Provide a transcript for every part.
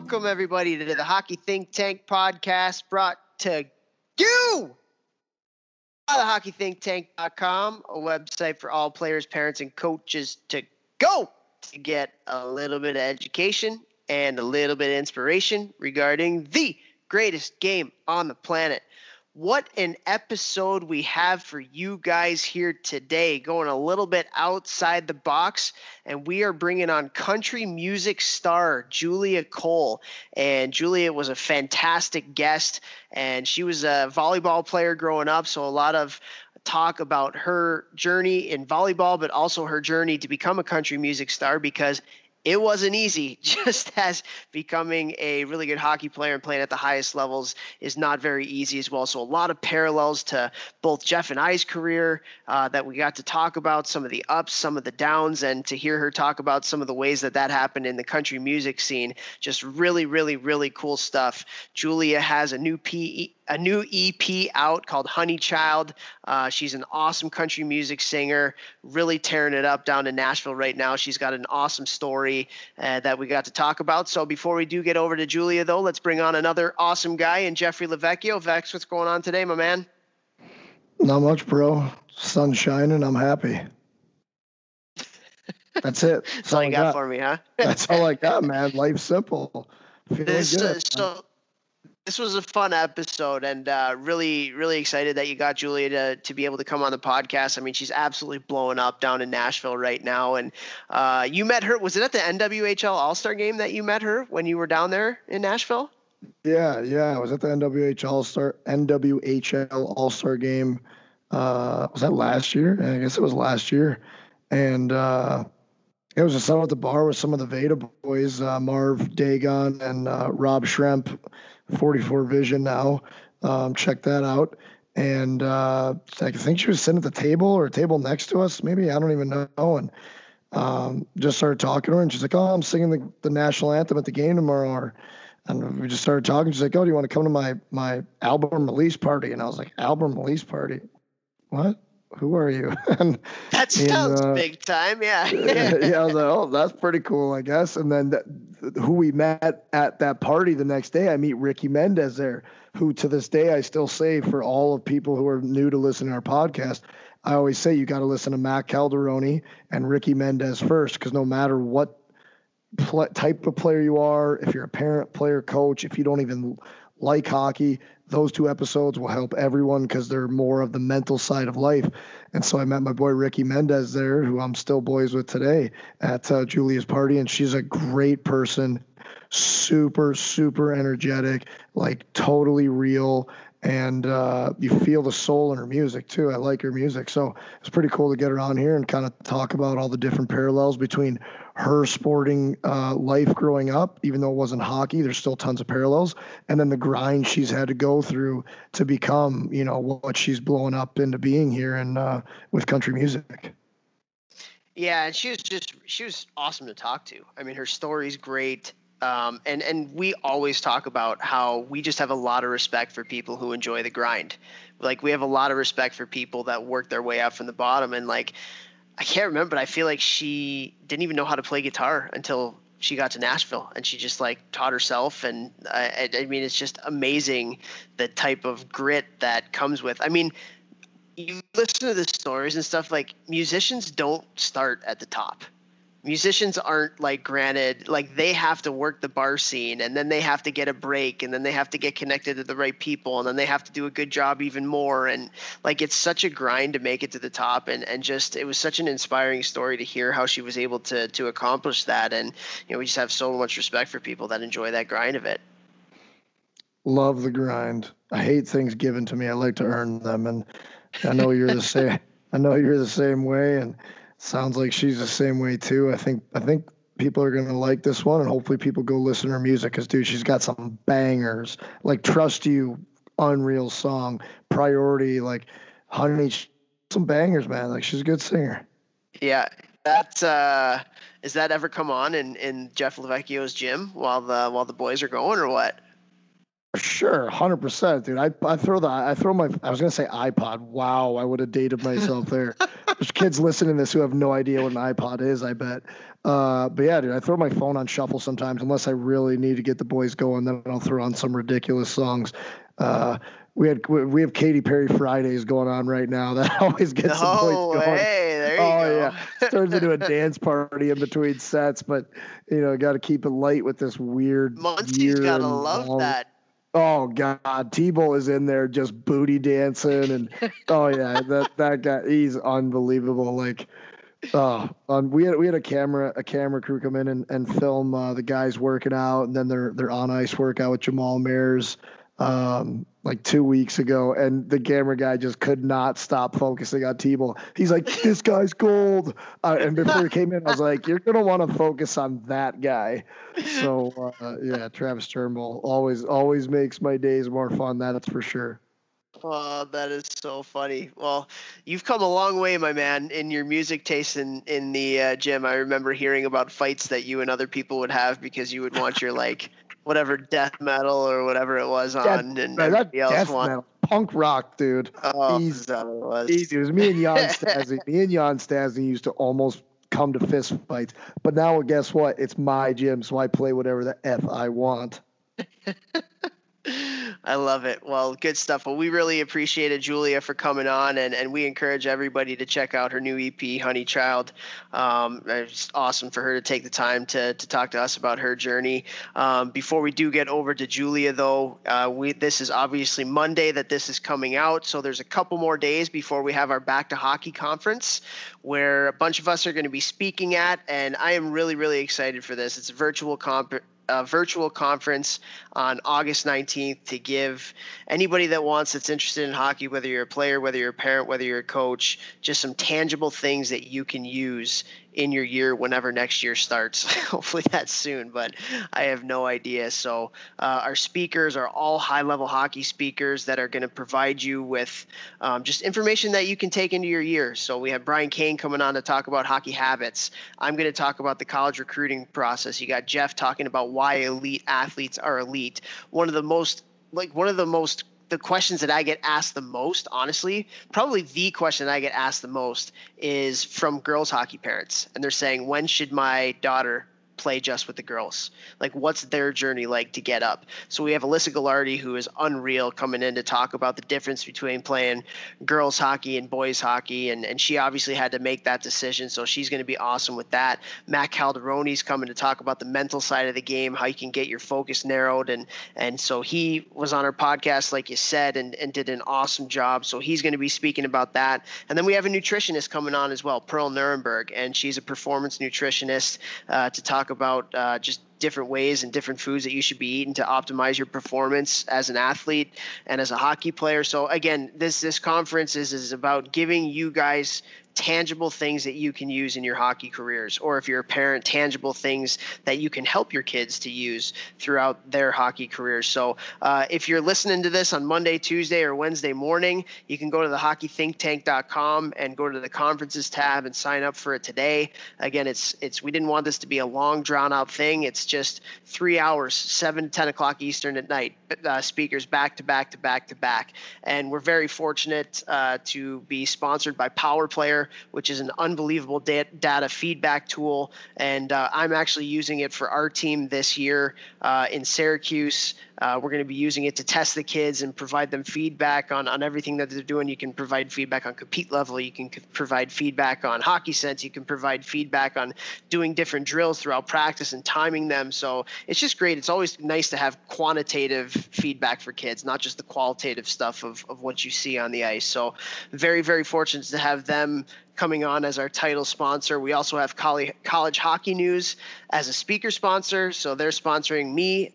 Welcome, everybody, to the Hockey Think Tank podcast brought to you by the hockeythinktank.com, a website for all players, parents, and coaches to go to get a little bit of education and a little bit of inspiration regarding the greatest game on the planet. What an episode we have for you guys here today, going a little bit outside the box, and we are bringing on country music star Julia Cole. And Julia was a fantastic guest, and she was a volleyball player growing up, so a lot of talk about her journey in volleyball, but also her journey to become a country music star, because it wasn't easy, just as becoming a really good hockey player and playing at the highest levels is not very easy as well. So a lot of parallels to both Jeff and I's career that we got to talk about, some of the ups, some of the downs, and to hear her talk about some of the ways that happened in the country music scene. Just really, really, really cool stuff. Julia has a new EP out called Honey Child. She's an awesome country music singer, really tearing it up down in Nashville right now. She's got an awesome story that we got to talk about. So before we do get over to Julia, though, let's bring on another awesome guy in Jeffrey Lavecchio. Vex, what's going on today, my man? Not much, bro. Sun's shining. I'm happy. That's it. That's all you got for me, huh? That's all I got, man. Life's simple. Feeling good. This was a fun episode, and really, really excited that you got Julia to be able to come on the podcast. I mean, she's absolutely blowing up down in Nashville right now. And you met her, was it at the NWHL All-Star game that you met her when you were down there in Nashville? Yeah. I was at the NWHL All-Star game. Was that last year? I guess it was last year. And it was just out at the bar with some of the Veda boys, Marv Dagon and Rob Schremp, 44 Vision now. Check that out. And I think she was sitting at the table or a table next to us, maybe. I don't even know. And just started talking to her. And she's like, oh, I'm singing the national anthem at the game tomorrow. And we just started talking. She's like, oh, do you want to come to my album release party? And I was like, album release party? What? Who are you? And that sounds big time, yeah. Yeah, I was like, oh, that's pretty cool, I guess. And then who we met at that party the next day, I meet Ricky Mendez there, who to this day I still say, for all of people who are new to listening to our podcast, I always say you got to listen to Matt Calderoni and Ricky Mendez first, because no matter what type of player you are, if you're a parent, player, coach, if you don't even like hockey, those two episodes will help everyone because they're more of the mental side of life. And so I met my boy Ricky Mendez there, who I'm still boys with today, at Julia's party. And she's a great person, super, super energetic, like totally real. And you feel the soul in her music too. I like her music. So it's pretty cool to get her on here and kind of talk about all the different parallels between her sporting life growing up, even though it wasn't hockey. There's still tons of parallels. And then the grind she's had to go through to become, what she's blowing up into being here and with country music. Yeah, and she was awesome to talk to. I mean, her story's great. And we always talk about how we just have a lot of respect for people who enjoy the grind. Like, we have a lot of respect for people that work their way up from the bottom. And like, I can't remember, but I feel like she didn't even know how to play guitar until she got to Nashville, and she just like taught herself. And I mean, it's just amazing the type of grit that comes with. I mean, you listen to the stories and stuff, like, musicians don't start at the top. Musicians aren't like granted, like, they have to work the bar scene, and then they have to get a break, and then they have to get connected to the right people, and then they have to do a good job even more. And like, it's such a grind to make it to the top. And just, it was such an inspiring story to hear how she was able to accomplish that. And, we just have so much respect for people that enjoy that grind of it. Love the grind. I hate things given to me. I like to earn them. And I know you're the same. I know you're the same way. And sounds like she's the same way too. I think people are gonna like this one, and hopefully people go listen to her music, because dude, she's got some bangers, like Trust You, unreal song, Priority, like Honey, some bangers, man. Like, she's a good singer. Yeah, that is that ever come on in Jeff Lavecchio's gym while the boys are going, or what? Sure, 100%, dude. I throw my, I was gonna say iPod. Wow, I would have dated myself there. There's kids listening to this who have no idea what an iPod is, I bet. But yeah, dude, I throw my phone on shuffle sometimes unless I really need to get the boys going. Then I'll throw on some ridiculous songs. Uh, we have Katy Perry Fridays going on right now. That always gets the boys No going. way. There you Oh go. yeah, turns into a dance party in between sets. But got to keep it light with this weird Muncie's year gotta and love long. that. Oh God, Tebow is in there just booty dancing, and oh yeah, that guy, he's unbelievable. Like, we had a camera crew come in and film the guys working out, and then their on ice workout with Jamal Mayers, like 2 weeks ago, and the camera guy just could not stop focusing on Tebow. He's like, this guy's gold, and before he came in, I was like, you're gonna want to focus on that guy. So yeah, Travis Turnbull always makes my days more fun. That's for sure. Oh, that is so funny. Well, you've come a long way, my man, in your music taste in the gym. I remember hearing about fights that you and other people would have because you would want your like whatever death metal or whatever it was on, and everybody else Death want. metal, punk rock, dude. Oh, Easy, is that what it was? easy. It was me and Jan Stasi. Me and Jan Stasi used to almost come to fist fights, but now guess what? It's my gym, so I play whatever the f I want. I love it. Well, good stuff. Well, we really appreciated Julia for coming on, and we encourage everybody to check out her new EP, Honey Child. It's awesome for her to take the time to talk to us about her journey. Before we do get over to Julia, though, this is obviously Monday that this is coming out, so there's a couple more days before we have our Back to Hockey conference, where a bunch of us are going to be speaking at, and I am really, really excited for this. It's a virtual conference on August 19th to give anybody that's interested in hockey, whether you're a player, whether you're a parent, whether you're a coach, just some tangible things that you can use in your year whenever next year starts. Hopefully that's soon, but I have no idea. So our speakers are all high-level hockey speakers that are going to provide you with just information that you can take into your year. So we have Brian Kane coming on to talk about hockey habits. I'm going to talk about the college recruiting process. You got Jeff talking about why elite athletes are elite. The questions that I get asked the most, honestly, probably the question that I get asked the most is from girls hockey parents. And they're saying, when should my daughter play just with the girls? Like, what's their journey like to get up? So we have Alyssa Gallardi, who is unreal, coming in to talk about the difference between playing girls hockey and boys hockey. And she obviously had to make that decision. So she's going to be awesome with that. Matt Calderoni's coming to talk about the mental side of the game, how you can get your focus narrowed. And so he was on our podcast, like you said, and did an awesome job. So he's going to be speaking about that. And then we have a nutritionist coming on as well, Pearl Nuremberg, and she's a performance nutritionist to talk about just different ways and different foods that you should be eating to optimize your performance as an athlete and as a hockey player. So again, this conference is about giving you guys tangible things that you can use in your hockey careers, or if you're a parent, tangible things that you can help your kids to use throughout their hockey careers. So if you're listening to this on Monday, Tuesday, or Wednesday morning, you can go to thehockeythinktank.com and go to the conferences tab and sign up for it today. Again, we didn't want this to be a long drawn out thing. It's just 3 hours, 7 to 10 o'clock Eastern at night, speakers back to back to back to back. And we're very fortunate to be sponsored by Power Player, which is an unbelievable data feedback tool. And I'm actually using it for our team this year in Syracuse. We're going to be using it to test the kids and provide them feedback on everything that they're doing. You can provide feedback on compete level. You can provide feedback on hockey sense. You can provide feedback on doing different drills throughout practice and timing them. So it's just great. It's always nice to have quantitative feedback for kids, not just the qualitative stuff of what you see on the ice. So very, very fortunate to have them coming on as our title sponsor. We also have College Hockey News as a speaker sponsor. So they're sponsoring me,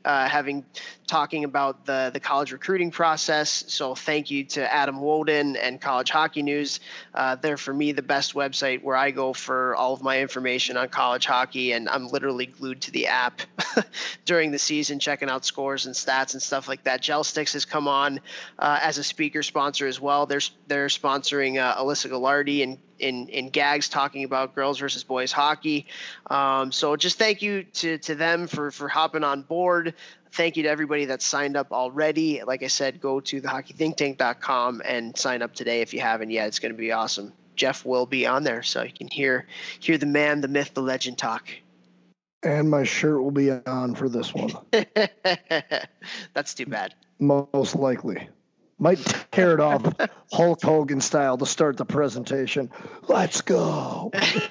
talking about the college recruiting process. So thank you to Adam Woden and College Hockey News. They're, for me, the best website where I go for all of my information on college hockey, and I'm literally glued to the app during the season, checking out scores and stats and stuff like that. Gel Sticks has come on as a speaker sponsor as well. They're sponsoring Alyssa Gallardi in gags talking about girls versus boys hockey. So just thank you to them for hopping on board. Thank you to everybody that's signed up already. Like I said, go to thehockeythinktank.com and sign up today if you haven't yet. It's going to be awesome. Jeff will be on there, so you can hear the man, the myth, the legend talk. And my shirt will be on for this one. That's too bad. Most likely. Might tear it off Hulk Hogan style to start the presentation. Let's go.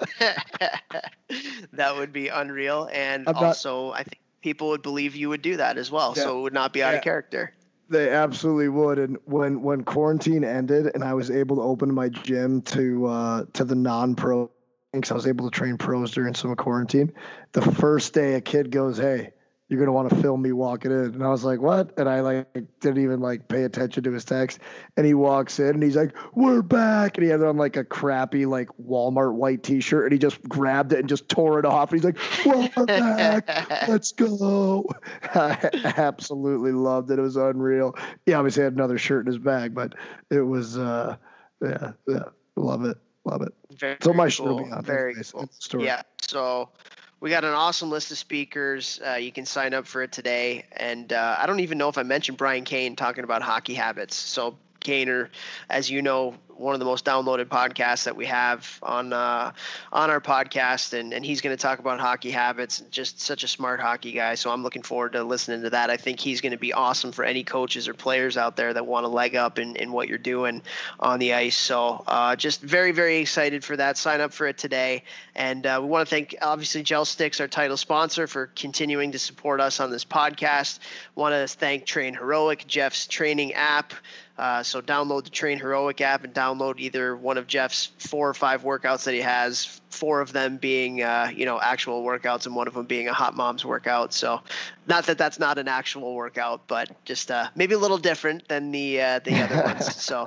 That would be unreal. And also, I think people would believe you would do that as well. Yeah, so it would not be out of character. They absolutely would. And when quarantine ended and I was able to open my gym to the non-pro, because I was able to train pros during some quarantine, the first day a kid goes, "Hey, you're going to want to film me walking in." And I was like, "What?" And I didn't even pay attention to his text. And he walks in and he's like, "We're back." And he had on a crappy Walmart white t-shirt, and he just grabbed it and just tore it off. And he's like, "We're back. Let's go." I absolutely loved it. It was unreal. He obviously had another shirt in his bag, but it was, love it. Love it. Very, so my cool. Will be on. Very cool. Yeah. So we got an awesome list of speakers. You can sign up for it today. And I don't even know if I mentioned Brian Kane talking about hockey habits. So Kaner, as you know, one of the most downloaded podcasts that we have on our podcast, and he's going to talk about hockey habits. Just such a smart hockey guy, so I'm looking forward to listening to that. I think he's going to be awesome for any coaches or players out there that want to leg up in what you're doing on the ice. So just very, very excited for that. Sign up for it today, and we want to thank obviously Gel Sticks, our title sponsor, for continuing to support us on this podcast. Want to thank Train Heroic, Jeff's training app. So download the Train Heroic app and download either one of Jeff's 4 or 5 workouts that he has, 4 of them being, actual workouts and one of them being a Hot Moms workout. So not that that's not an actual workout, but just maybe a little different than the other ones. So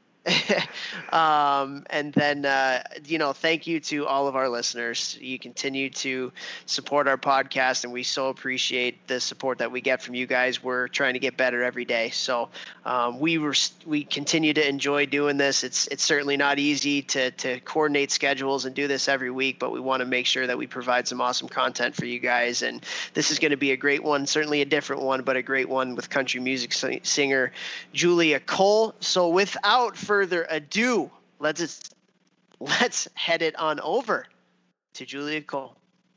and then, thank you to all of our listeners. You continue to support our podcast, and we so appreciate the support that we get from you guys. We're trying to get better every day. So we continue to enjoy doing this. It's certainly not easy to coordinate schedules and do this every week, but we want to make sure that we provide some awesome content for you guys. And this is going to be a great one, certainly a different one, but a great one with country music singer Julia Cole. So without further ado, let's head it on over to Julia Cole.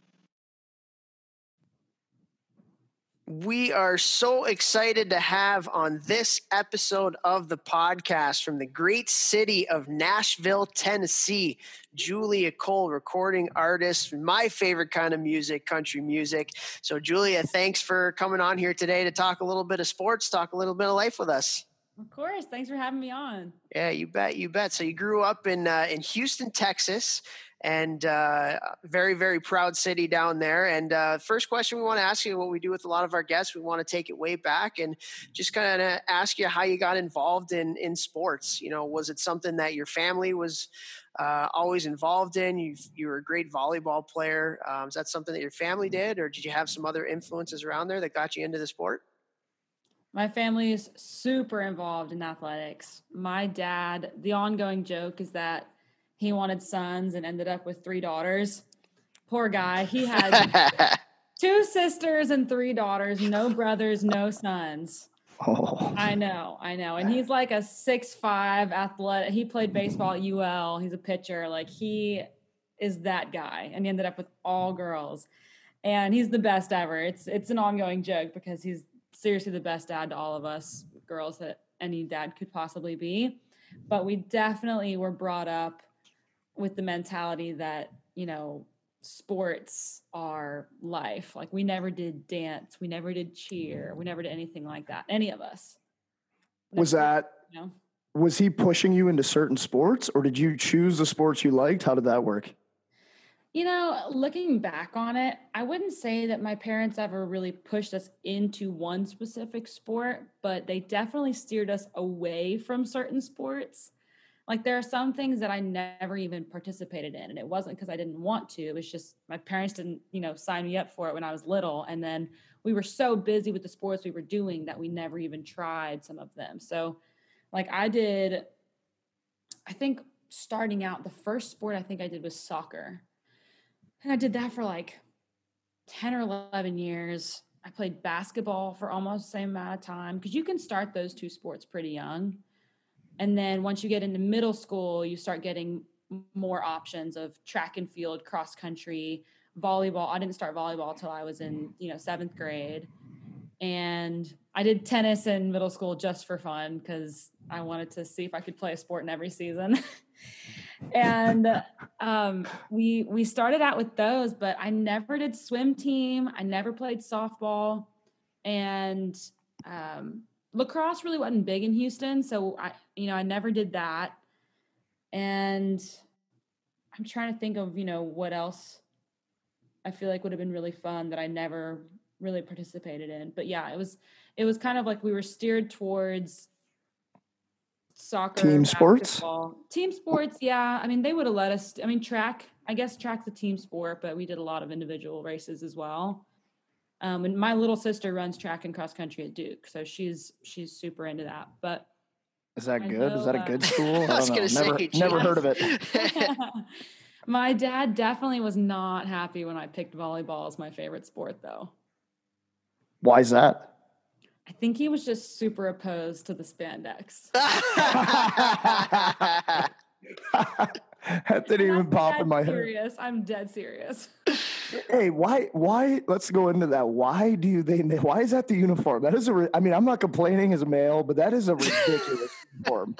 We are so excited to have on this episode of the podcast from the great city of Nashville, Tennessee, Julia Cole, recording artist, my favorite kind of music, country music. So Julia, thanks for coming on here today to talk a little bit of sports, talk a little bit of life with us. Of course. Thanks for having me on. Yeah, you bet. So you grew up in Houston, Texas, and very, very proud city down there. And first question we want to ask you, what we do with a lot of our guests, we want to take it way back and just kind of ask you how you got involved in sports. Was it something that your family was always involved in? You were a great volleyball player. Is that something that your family did, or did you have some other influences around there that got you into the sport? My family is super involved in athletics. My dad, the ongoing joke is that he wanted sons and ended up with 3 daughters. Poor guy. He had 2 sisters and 3 daughters, no brothers, no sons. Oh. I know. And he's like a 6'5" athletic. He played baseball at UL. He's a pitcher. He is that guy. And he ended up with all girls. And he's the best ever. It's an ongoing joke because he's seriously the best dad to all of us girls that any dad could possibly be. But we definitely were brought up with the mentality that, sports are life. We never did dance. We never did cheer. We never did anything like that. Any of us. Was he pushing you into certain sports, or did you choose the sports you liked? How did that work? Looking back on it, I wouldn't say that my parents ever really pushed us into one specific sport, but they definitely steered us away from certain sports. There are some things that I never even participated in, and it wasn't because I didn't want to. It was just my parents didn't, sign me up for it when I was little. And then we were so busy with the sports we were doing that we never even tried some of them. So I think starting out, the first sport I think I did was soccer. And I did that for like 10 or 11 years. I played basketball for almost the same amount of time because you can start those two sports pretty young. And then once you get into middle school, you start getting more options of track and field, cross country, volleyball. I didn't start volleyball till I was in, 7th grade. And I did tennis in middle school just for fun because I wanted to see if I could play a sport in every season. And we started out with those, but I never did swim team. I never played softball, and lacrosse really wasn't big in Houston, so I never did that. And I'm trying to think of what else I feel like would have been really fun that I never really participated in. But yeah, it was kind of like we were steered towards soccer, team sports. Team sports, yeah. I mean, they would have let us. I mean, track. I guess track's a team sport, but we did a lot of individual races as well. And my little sister runs track and cross country at Duke, so she's super into that. But is that good? Is that a good school? I was going to say, never heard of it. My dad definitely was not happy when I picked volleyball as my favorite sport, though. Why is that? I think he was just super opposed to the spandex. That didn't even pop in my head. I'm dead serious. Hey, why? Let's go into that. Why is that the uniform? That is I'm not complaining as a male, but that is a ridiculous uniform.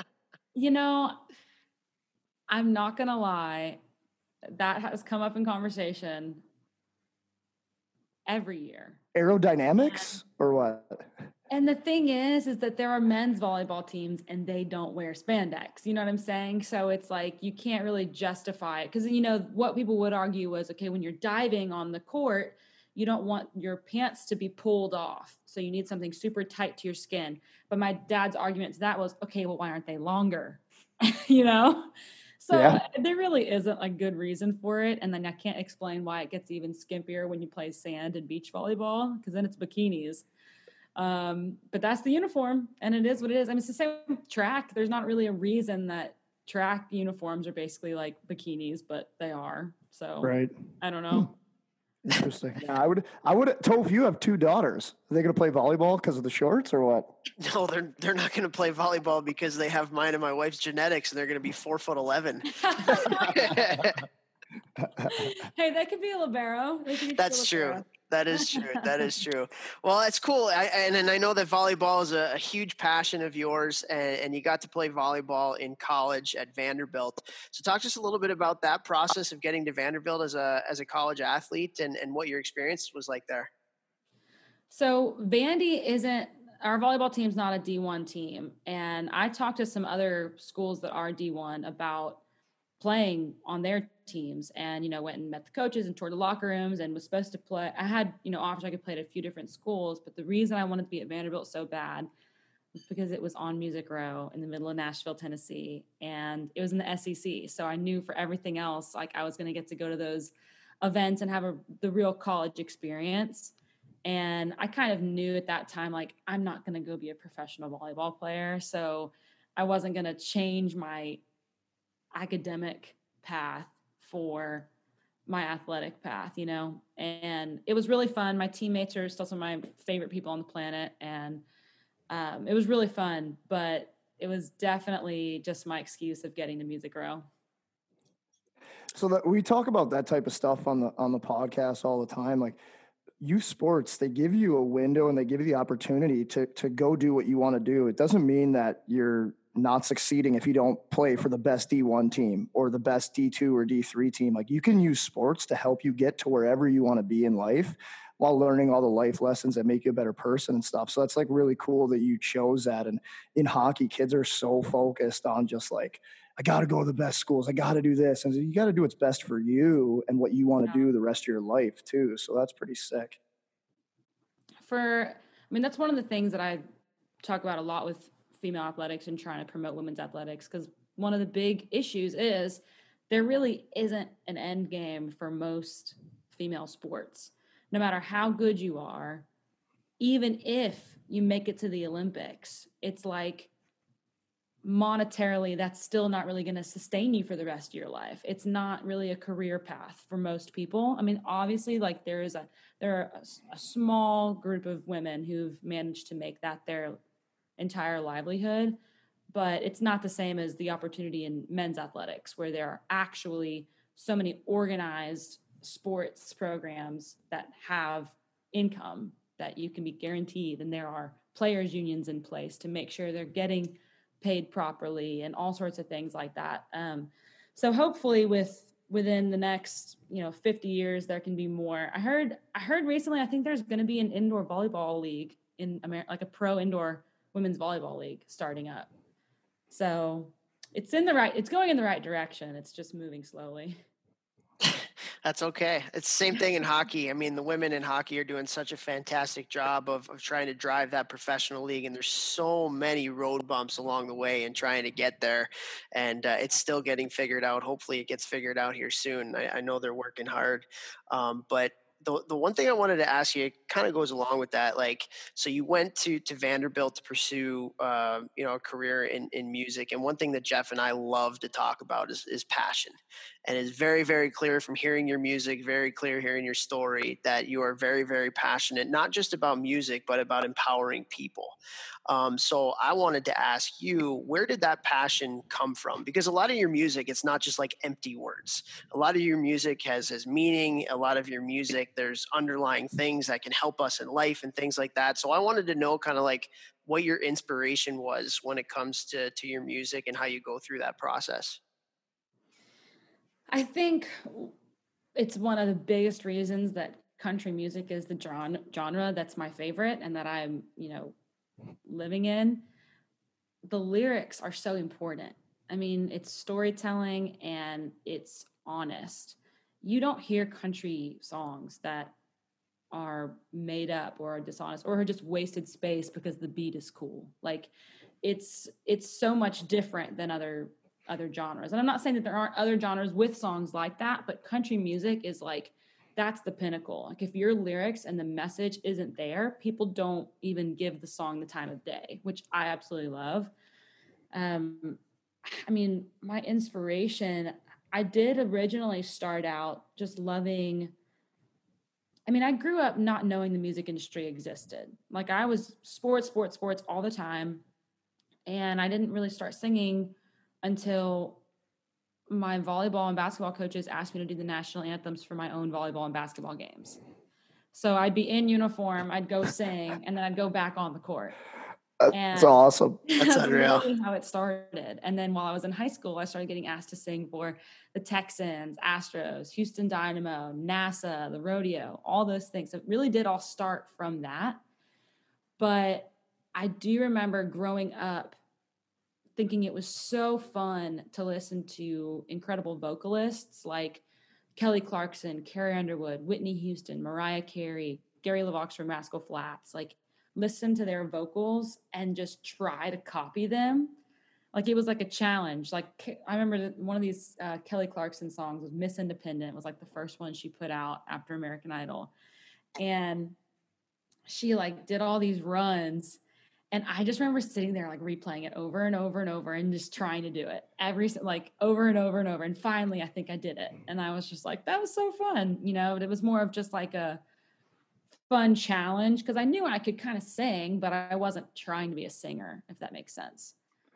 I'm not going to lie. That has come up in conversation every year. Aerodynamics or what? And the thing is that there are men's volleyball teams and they don't wear spandex. You know what I'm saying? So it's like you can't really justify it because, what people would argue was, okay, when you're diving on the court, you don't want your pants to be pulled off. So you need something super tight to your skin. But my dad's argument to that was, okay, well, why aren't they longer? So there really isn't a good reason for it. And then I can't explain why it gets even skimpier when you play sand and beach volleyball because then it's bikinis. But that's the uniform and it is what it is. I mean, it's the same with track. There's not really a reason that track uniforms are basically like bikinis, but they are. So right. I don't know. Interesting. Yeah, I would Toph, you have 2 daughters. Are they going to play volleyball because of the shorts or what? No, they're not going to play volleyball because they have mine and my wife's genetics and they're going to be 4'11". Hey, that could be a libero. That's true. That is true. That is true. Well, it's cool. And I know that volleyball is a huge passion of yours, and you got to play volleyball in college at Vanderbilt. So talk to us a little bit about that process of getting to Vanderbilt as a college athlete and what your experience was like there. So Vandy our volleyball team's not a D1 team. And I talked to some other schools that are D1 about playing on their teams and, went and met the coaches and toured the locker rooms and was supposed to play. I had, offers I could play at a few different schools, but the reason I wanted to be at Vanderbilt so bad was because it was on Music Row in the middle of Nashville, Tennessee, and it was in the SEC. So I knew for everything else, I was going to get to go to those events and have the real college experience. And I kind of knew at that time, I'm not going to go be a professional volleyball player. So I wasn't going to change my academic path for my athletic path, and it was really fun. My teammates are still some of my favorite people on the planet. And it was really fun, but it was definitely just my excuse of getting to Music Row. So that we talk about that type of stuff on the podcast all the time. Youth sports, they give you a window and they give you the opportunity to go do what you want to do. It doesn't mean that you're not succeeding if you don't play for the best D1 team or the best D2 or D3 team. You can use sports to help you get to wherever you want to be in life while learning all the life lessons that make you a better person and stuff. So that's really cool that you chose that. And in hockey, kids are so focused on just I got to go to the best schools. I got to do this. And you got to do what's best for you and what you want to do the rest of your life too. So that's pretty sick. That's one of the things that I talk about a lot with female athletics and trying to promote women's athletics, because one of the big issues is there really isn't an end game for most female sports. No matter how good you are, even if you make it to the Olympics, it's monetarily, that's still not really going to sustain you for the rest of your life. It's not really a career path for most people. I mean, obviously, like there are a small group of women who've managed to make that their entire livelihood, but it's not the same as the opportunity in men's athletics, where there are actually so many organized sports programs that have income that you can be guaranteed, and there are players unions in place to make sure they're getting paid properly and all sorts of things like that. So hopefully within the next 50 years there can be more. I heard recently, I think there's going to be an indoor volleyball league in America, like a pro indoor women's volleyball league starting up. So it's going in the right direction. It's just moving slowly. That's okay. It's the same thing in hockey. I mean, the women in hockey are doing such a fantastic job of trying to drive that professional league, and there's so many road bumps along the way in trying to get there, and it's still getting figured out. Hopefully it gets figured out here soon. I know they're working hard, but the one thing I wanted to ask you, it kind of goes along with that. Like, so you went to Vanderbilt to pursue, a career in music. And one thing that Jeff and I love to talk about is passion. And it's very, very clear from hearing your music, very clear hearing your story, that you are very, very passionate, not just about music, but about empowering people. So I wanted to ask you, where did that passion come from? Because a lot of your music, it's not just like empty words. A lot of your music has meaning. A lot of your music, there's underlying things that can help us in life and things like that. So I wanted to know kind of like what your inspiration was when it comes to your music and how you go through that process. I think it's one of the biggest reasons that country music is the genre that's my favorite and that I'm, living in. The lyrics are so important. I mean, it's storytelling and it's honest. You don't hear country songs that are made up or are dishonest or are just wasted space because the beat is cool. Like it's so much different than other genres. And I'm not saying that there aren't other genres with songs like that, but country music is like, that's the pinnacle. Like if your lyrics and the message isn't there, people don't even give the song the time of day, which I absolutely love. I mean, my inspiration, I did originally start out just loving. I mean, I grew up not knowing the music industry existed. Like I was sports all the time. And I didn't really start singing until my volleyball and basketball coaches asked me to do the national anthems for my own volleyball and basketball games. So I'd be in uniform, I'd go sing, and then I'd go back on the court. That's awesome. That's unreal. Really how it started. And then while I was in high school, I started getting asked to sing for the Texans, Astros, Houston Dynamo, NASA, the rodeo, all those things. So it really did all start from that. But I do remember growing up thinking it was so fun to listen to incredible vocalists like Kelly Clarkson, Carrie Underwood, Whitney Houston, Mariah Carey, Gary LeVox from Rascal Flatts. Like listen to their vocals and just try to copy them. Like it was like a challenge. Like I remember one of these Kelly Clarkson songs was Miss Independent. It was like the first one she put out after American Idol. And she like did all these runs. And I just remember sitting there like replaying it over and over and over and just trying to do it like over and over and over. And finally, I think I did it. And I was just like, that was so fun. It was more of just like a fun challenge because I knew I could kind of sing, but I wasn't trying to be a singer, if that makes sense.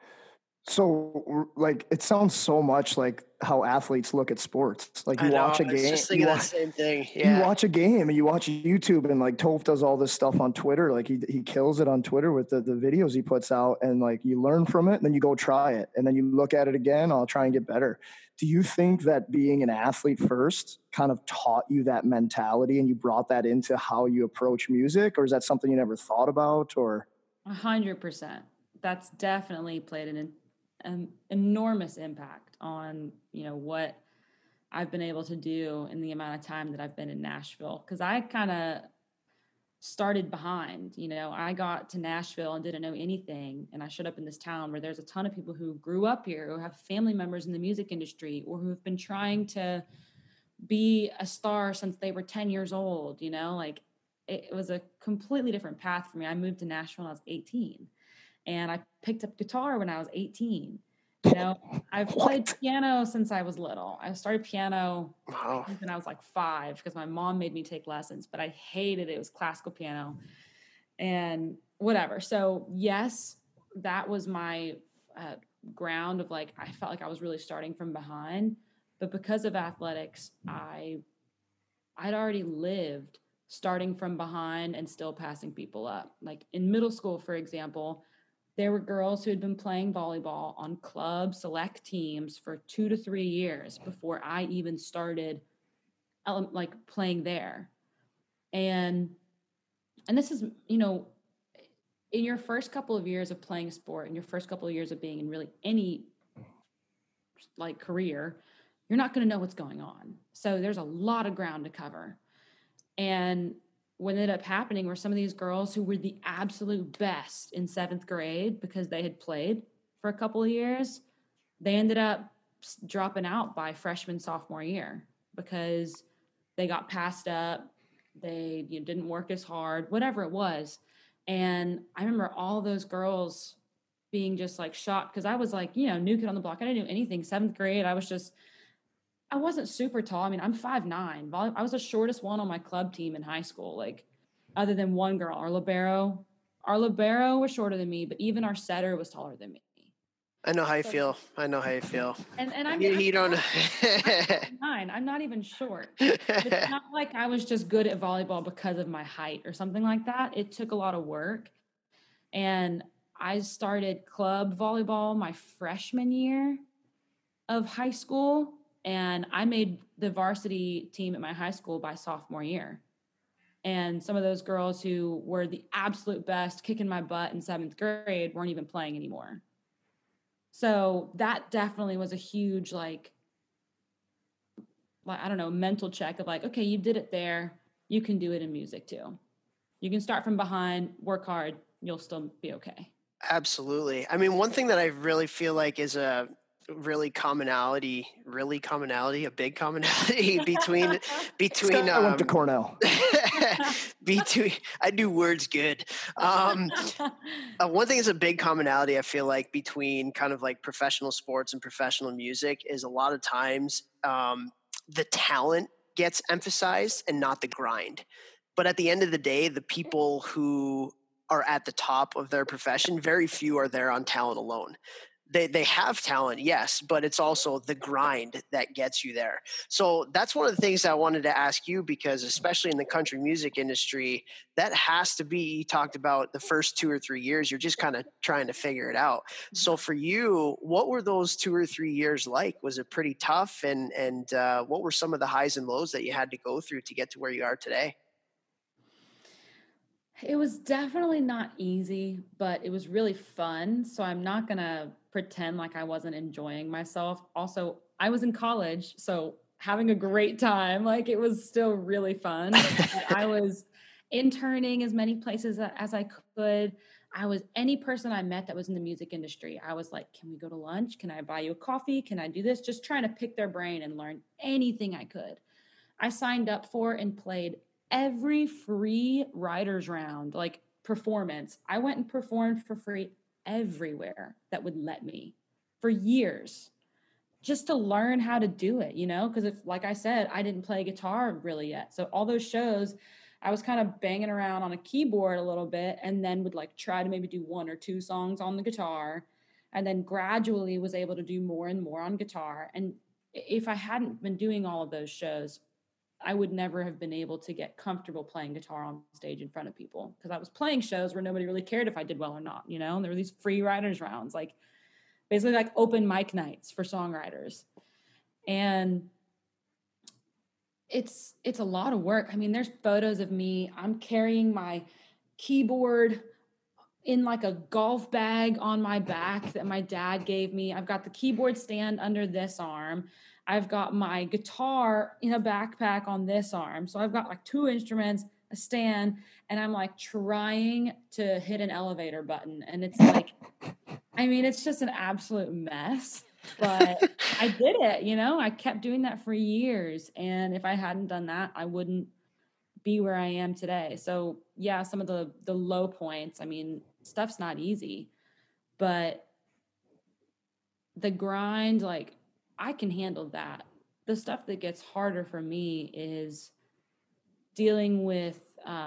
So, like, it sounds so much like how athletes look at sports. Like, you watch a game. I was just thinking the same thing. Yeah. You watch a game and you watch YouTube, and like Toph does all this stuff on Twitter. Like, he kills it on Twitter with the videos he puts out, and like you learn from it, and then you go try it, and then you look at it again. I'll try and get better. Do you think that being an athlete first kind of taught you that mentality, and you brought that into how you approach music, or is that something you never thought about? Or 100%. That's definitely played an enormous impact on what I've been able to do in the amount of time that I've been in Nashville, because I kind of started behind. I got to Nashville and didn't know anything, and I showed up in this town where there's a ton of people who grew up here, who have family members in the music industry, or who have been trying to be a star since they were 10 years old. Like it was a completely different path for me. I moved to Nashville when I was 18. and I picked up guitar when I was 18. You know, I've played piano since I was little. I started piano when I was like 5 because my mom made me take lessons, but I hated it. It was classical piano and whatever. So yes, that was my ground of like, I felt like I was really starting from behind, but because of athletics, I'd already lived starting from behind and still passing people up. Like in middle school, for example, there were girls who had been playing volleyball on club select teams for 2 to 3 years before I even started like playing there. And this is, you know, in your first couple of years of playing a sport, in your first couple of years of being in really any like career, you're not going to know what's going on. So there's a lot of ground to cover. And what ended up happening were some of these girls who were the absolute best in 7th grade because they had played for a couple of years, they ended up dropping out by freshman, sophomore year because they got passed up. They didn't work as hard, whatever it was. And I remember all those girls being just like shocked because I was like, new kid on the block. I didn't do anything. 7th grade, I wasn't super tall. I mean, I'm 5'9". I was the shortest one on my club team in high school, like other than one girl, our libero. Our libero was shorter than me, but even our setter was taller than me. I know how you feel. And I'm you don't. I'm not even short. It's not like I was just good at volleyball because of my height or something like that. It took a lot of work. And I started club volleyball my freshman year of high school. And I made the varsity team at my high school by sophomore year. And some of those girls who were the absolute best kicking my butt in 7th grade weren't even playing anymore. So that definitely was a huge, like, I don't know, mental check of like, okay, you did it there. You can do it in music too. You can start from behind, work hard. You'll still be okay. Absolutely. I mean, one thing that I really feel like is a a big commonality between I went to Cornell. I do words good. One thing is a big commonality I feel like between kind of like professional sports and professional music is a lot of times the talent gets emphasized and not the grind. But at the end of the day, the people who are at the top of their profession, very few are there on talent alone. They have talent, yes, but it's also the grind that gets you there. So that's one of the things I wanted to ask you, because especially in the country music industry, that has to be, you talked about the first 2 or 3 years, you're just kind of trying to figure it out. So for you, what were those 2 or 3 years like? Was it pretty tough? And what were some of the highs and lows that you had to go through to get to where you are today? It was definitely not easy, but it was really fun. So I'm not going to pretend like I wasn't enjoying myself. Also, I was in college, so having a great time. Like it was still really fun. I was interning as many places as I could. Any person I met that was in the music industry, I was like, can we go to lunch? Can I buy you a coffee? Can I do this? Just trying to pick their brain and learn anything I could. I signed up for and played every free writers round, like performance. I went and performed for free everywhere that would let me for years just to learn how to do it, because if, like I said, I didn't play guitar really yet. So all those shows, I was kind of banging around on a keyboard a little bit and then would like try to maybe do 1 or 2 songs on the guitar, and then gradually was able to do more and more on guitar. And if I hadn't been doing all of those shows, I would never have been able to get comfortable playing guitar on stage in front of people, because I was playing shows where nobody really cared if I did well or not, and there were these free writers rounds, like basically like open mic nights for songwriters. And it's a lot of work. I mean, there's photos of me. I'm carrying my keyboard in like a golf bag on my back that my dad gave me. I've got the keyboard stand under this arm. I've got my guitar in a backpack on this arm. So I've got like 2 instruments, a stand, and I'm like trying to hit an elevator button. And it's like, I mean, it's just an absolute mess, but I did it, I kept doing that for years. And if I hadn't done that, I wouldn't be where I am today. So yeah, some of the low points, I mean, stuff's not easy. But the grind, like, I can handle that. The stuff that gets harder for me is dealing with,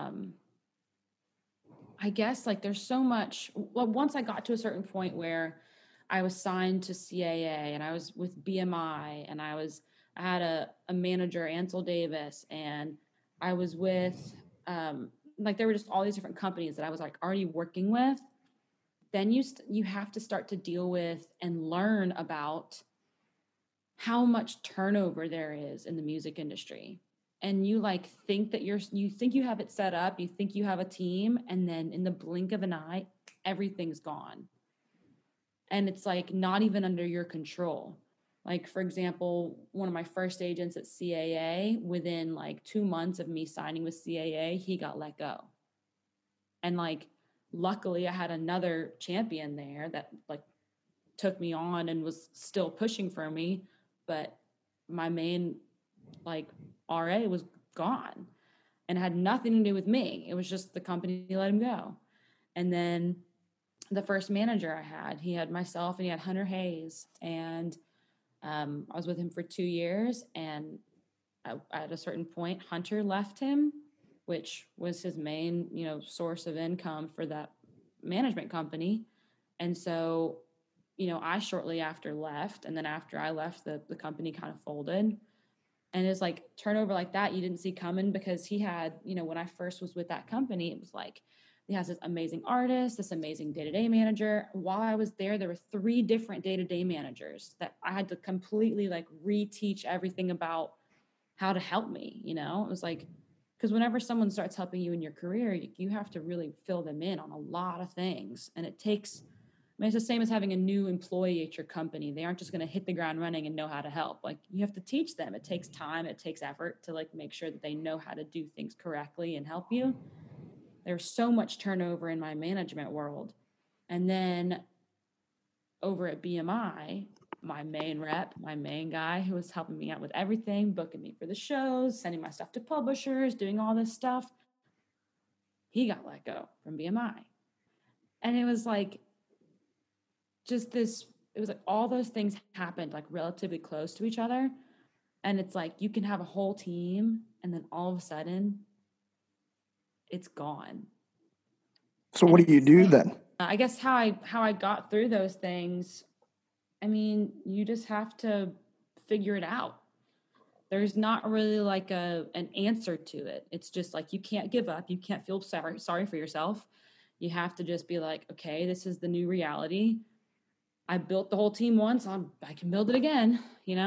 I guess, like, there's so much. Well, once I got to a certain point where I was signed to CAA and I was with BMI and I had a manager, Ansel Davis, and I was with, like, there were just all these different companies that I was like already working with. Then you have to start to deal with and learn about how much turnover there is in the music industry. And you like think that you think you have it set up, you think you have a team, and then in the blink of an eye, everything's gone. And it's like not even under your control. Like, for example, one of my first agents at CAA, within like 2 months of me signing with CAA, he got let go. And like, luckily I had another champion there that like took me on and was still pushing for me, but my main like RA was gone and had nothing to do with me. It was just the company let him go. And then the first manager I had, he had myself and he had Hunter Hayes, and I was with him for 2 years, and at a certain point Hunter left him, which was his main, source of income for that management company. And so, I shortly after left, and then after I left, the company kind of folded. And it's like turnover like that you didn't see coming, because he had, when I first was with that company, it was like he has this amazing artist, this amazing day-to-day manager. While I was there were 3 different day-to-day managers that I had to completely like reteach everything about how to help me. It was like, because whenever someone starts helping you in your career, you have to really fill them in on a lot of things. And it takes, it's the same as having a new employee at your company. They aren't just going to hit the ground running and know how to help. Like, you have to teach them. It takes time. It takes effort to like make sure that they know how to do things correctly and help you. There's so much turnover in my management world. And then over at BMI, my main rep, my main guy who was helping me out with everything, booking me for the shows, sending my stuff to publishers, doing all this stuff, he got let go from BMI. And it was like, just this, it was like all those things happened like relatively close to each other. And it's like you can have a whole team and then all of a sudden it's gone. So what do you do then? I guess how I got through those things, I mean, you just have to figure it out. There's not really like an answer to it. It's just like you can't give up. You can't feel sorry for yourself. You have to just be like, okay, this is the new reality. I built the whole team once. I can build it again,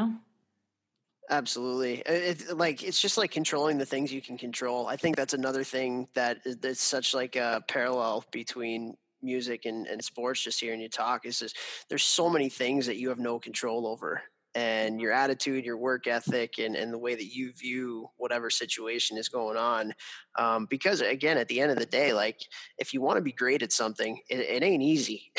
Absolutely. It's just like controlling the things you can control. I think that's another thing that's such like a parallel between music and sports. Just hearing you talk is just, there's so many things that you have no control over, and your attitude, your work ethic, and the way that you view whatever situation is going on. Because again, at the end of the day, like, if you want to be great at something, it ain't easy.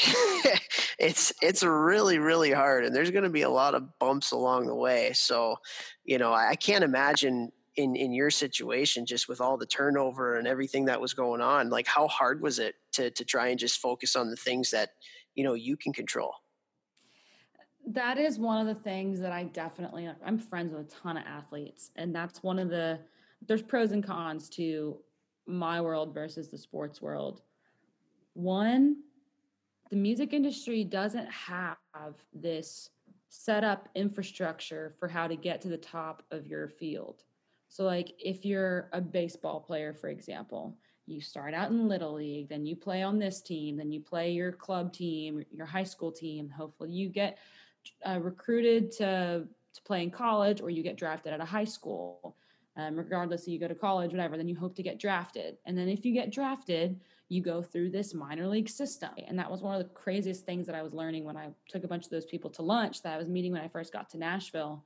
It's really, really hard, and there's going to be a lot of bumps along the way. So, I can't imagine in your situation, just with all the turnover and everything that was going on, like, how hard was it to try and just focus on the things that, you can control? That is one of the things that I definitely, I'm friends with a ton of athletes, and that's one of there's pros and cons to my world versus the sports world. One, the music industry doesn't have this set up infrastructure for how to get to the top of your field. So like if you're a baseball player, for example, you start out in Little League, then you play on this team, then you play your club team, your high school team. Hopefully you get recruited to play in college, or you get drafted at a high school. Regardless, you go to college, whatever, then you hope to get drafted. And then if you get drafted, you go through this minor league system. And that was one of the craziest things that I was learning when I took a bunch of those people to lunch that I was meeting when I first got to Nashville.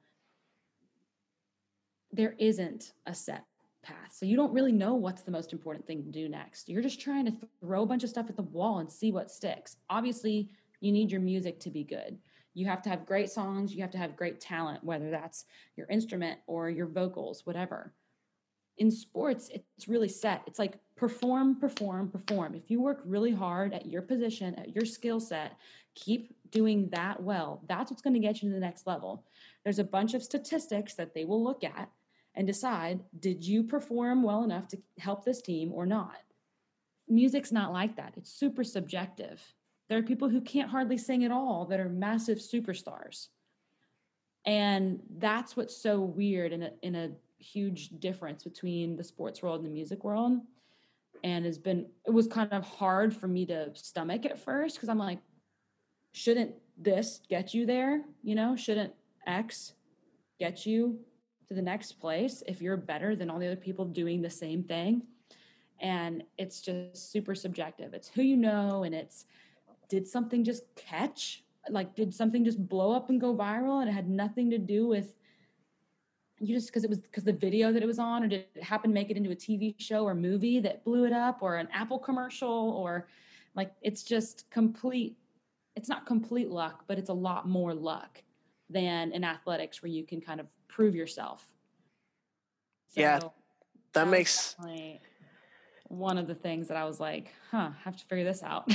There isn't a set path. So you don't really know what's the most important thing to do next. You're just trying to throw a bunch of stuff at the wall and see what sticks. Obviously, you need your music to be good. You have to have great songs. You have to have great talent, whether that's your instrument or your vocals, whatever. in sports, it's really set. It's like perform, perform, perform. If you work really hard at your position, at your skill set, keep doing that well. That's what's going to get you to the next level. There's a bunch of statistics that they will look at and decide, did you perform well enough to help this team or not? Music's not like that. It's super subjective. There are people who can't hardly sing at all that are massive superstars. And that's what's so weird in a huge difference between the sports world and the music world. And it was kind of hard for me to stomach at first, because I'm like, shouldn't this get you there? Shouldn't X get you to the next place if you're better than all the other people doing the same thing? And it's just super subjective. It's who you know, and it's, did something just catch? Like, did something just blow up and go viral, and it had nothing to do with you, just because the video that it was on, or did it happen to make it into a TV show or movie that blew it up, or an Apple commercial, or like, it's just it's not complete luck, but it's a lot more luck than in athletics, where you can kind of prove yourself. So yeah, that makes definitely one of the things that I was like, I have to figure this out.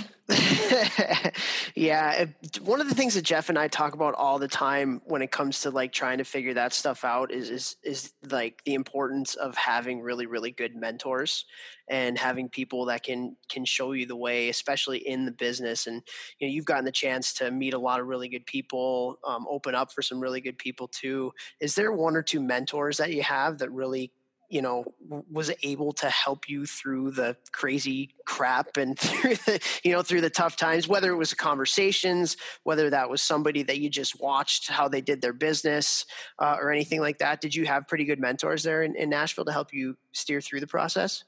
Yeah. One of the things that Jeff and I talk about all the time when it comes to like trying to figure that stuff out is like the importance of having really, really good mentors and having people that can show you the way, especially in the business. And, you've gotten the chance to meet a lot of really good people, open up for some really good people too. Is there one or two mentors that you have that really was able to help you through the crazy crap and through the tough times, whether it was conversations, whether that was somebody that you just watched how they did their business, or anything like that? Did you have pretty good mentors there in Nashville to help you steer through the process?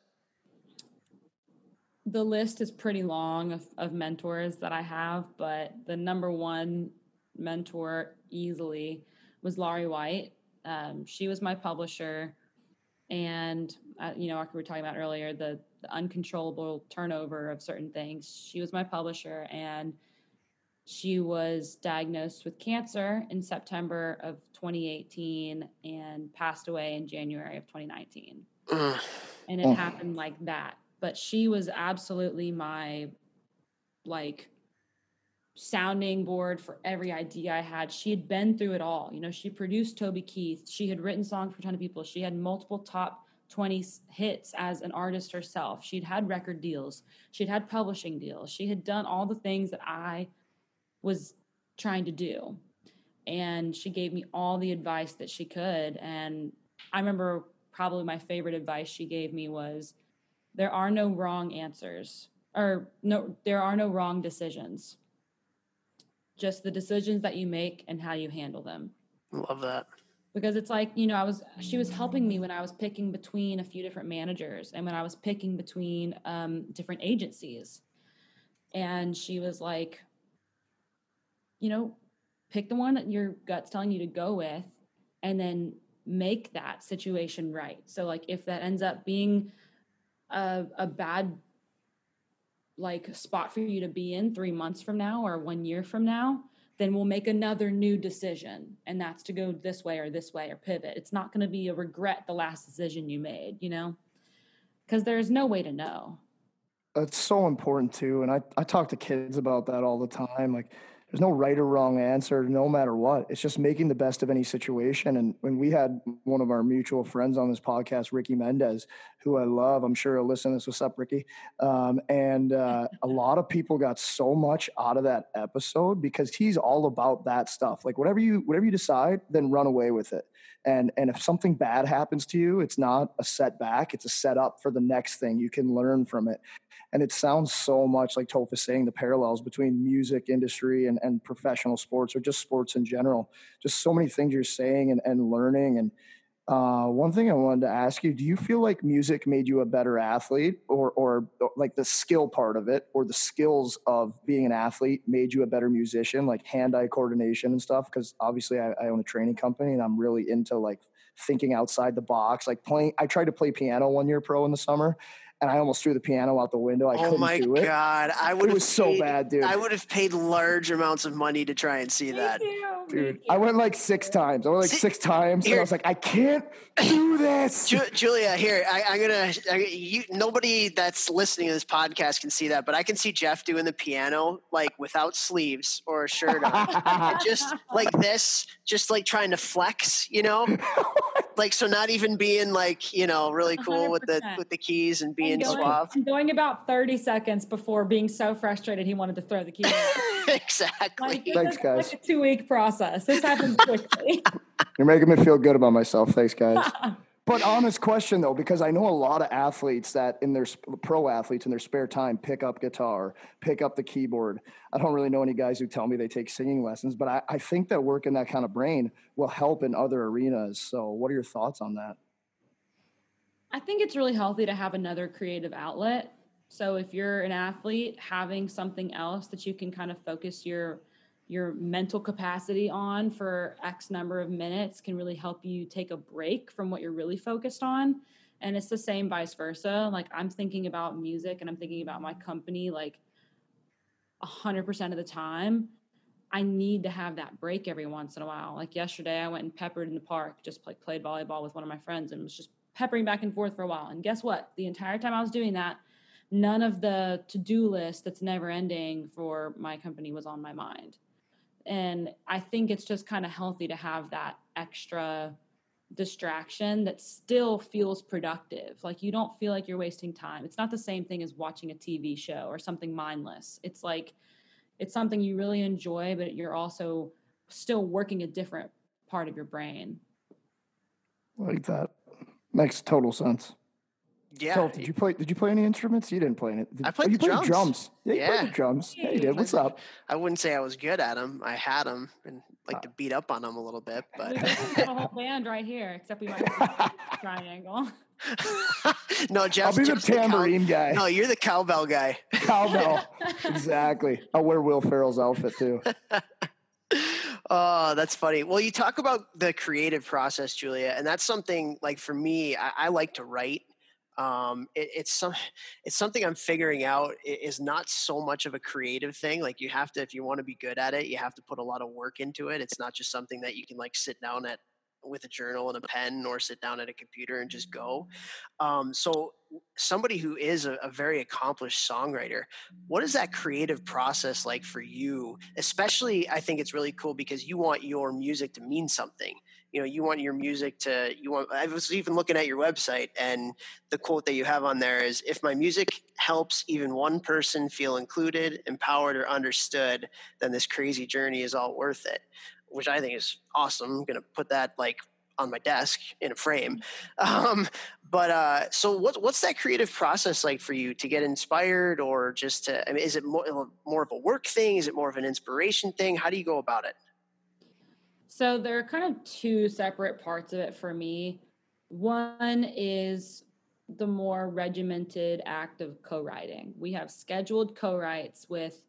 The list is pretty long of mentors that I have, but the number one mentor easily was Laurie White. She was my publisher. And, like we were talking about earlier, the uncontrollable turnover of certain things. She was my publisher, and she was diagnosed with cancer in September of 2018 and passed away in January of 2019. And it happened like that. But she was absolutely my, sounding board for every idea I had. She had been through it all. She produced Toby Keith. She had written songs for a ton of people. She had multiple top 20 hits as an artist herself. She'd had record deals. She'd had publishing deals. She had done all the things that I was trying to do. And she gave me all the advice that she could. And I remember probably my favorite advice she gave me was, there are no wrong answers, or there are no wrong decisions. Just the decisions that you make and how you handle them. Love that. Because it's like, she was helping me when I was picking between a few different managers, and when I was picking between different agencies. And she was like, pick the one that your gut's telling you to go with, and then make that situation right. So like, if that ends up being a bad spot for you to be in 3 months from now or 1 year from now, then we'll make another new decision. And that's to go this way or pivot. It's not going to be a regret the last decision you made, because there's no way to know. It's so important too. And I talk to kids about that all the time. Like, there's no right or wrong answer, no matter what. It's just making the best of any situation. And when we had one of our mutual friends on this podcast, Ricky Mendez, who I love, I'm sure he'll listen to this. What's up, Ricky? A lot of people got so much out of that episode because he's all about that stuff. Like, whatever you decide, then run away with it. And if something bad happens to you, it's not a setback, it's a setup for the next thing. You can learn from it. And it sounds so much like Toph is saying, the parallels between music industry and professional sports, or just sports in general. Just so many things you're saying and learning. And one thing I wanted to ask you, do you feel like music made you a better athlete, or like the skill part of it, or the skills of being an athlete made you a better musician, like hand-eye coordination and stuff? Because obviously I own a training company, and I'm really into like thinking outside the box, like playing. I tried to play piano one year pro in the summer. and I almost threw the piano out the window. I couldn't do it. God. It was so bad, dude. I would have paid large amounts of money to try and see that. Dude, I went like 6 times. And I was like, I can't do this. Julia, here, nobody that's listening to this podcast can see that, but I can see Jeff doing the piano like without sleeves or a shirt on, and just like this, just like trying to flex, like, so not even being like, really cool 100%. with the keys and being suave. Going about 30 seconds before being so frustrated he wanted to throw the keys. Exactly. Thanks, guys. Like a 2-week process. This happened quickly. You're making me feel good about myself. Thanks, guys. But honest question, though, because I know a lot of athletes that pro athletes in their spare time pick up guitar, pick up the keyboard. I don't really know any guys who tell me they take singing lessons, but I think that working that kind of brain will help in other arenas. So what are your thoughts on that? I think it's really healthy to have another creative outlet. So if you're an athlete, having something else that you can kind of focus your mental capacity on for X number of minutes can really help you take a break from what you're really focused on. And it's the same vice versa. Like, I'm thinking about music and I'm thinking about my company, like 100% of the time. I need to have that break every once in a while. Like yesterday, I went and peppered in the park, just played volleyball with one of my friends and was just peppering back and forth for a while. And guess what? The entire time I was doing that, none of the to-do list that's never ending for my company was on my mind. And I think it's just kind of healthy to have that extra distraction that still feels productive. Like, you don't feel like you're wasting time. It's not the same thing as watching a TV show or something mindless. It's like, it's something you really enjoy, but you're also still working a different part of your brain. Like that. Makes total sense. Yeah. So, did you play any instruments? You didn't play any. I played the drums. Yeah, you played the drums. Yeah, you did. What's up? I wouldn't say I was good at them. I had them and like to beat up on them a little bit, but we got a whole band right here, except we might have a triangle. No, Jeff's I'll be the tambourine guy. No, you're the cowbell guy. Cowbell. Exactly. I'll wear Will Ferrell's outfit too. Oh, that's funny. Well, you talk about the creative process, Julia, and that's something like for me, I like to write. It's something I'm figuring out is not so much of a creative thing. Like, you have to, if you want to be good at it, you have to put a lot of work into it. It's not just something that you can like sit down with a journal and a pen or sit down at a computer and just go. So somebody who is a very accomplished songwriter, what is that creative process like for you? Especially, I think it's really cool because you want your music to mean something. You want your music I was even looking at your website, and the quote that you have on there is, if my music helps even one person feel included, empowered, or understood, then this crazy journey is all worth it, which I think is awesome. I'm going to put that like on my desk in a frame. So what's that creative process like for you to get inspired, or just is it more of a work thing? Is it more of an inspiration thing? How do you go about it? So there are kind of two separate parts of it for me. One is the more regimented act of co-writing. We have scheduled co-writes with,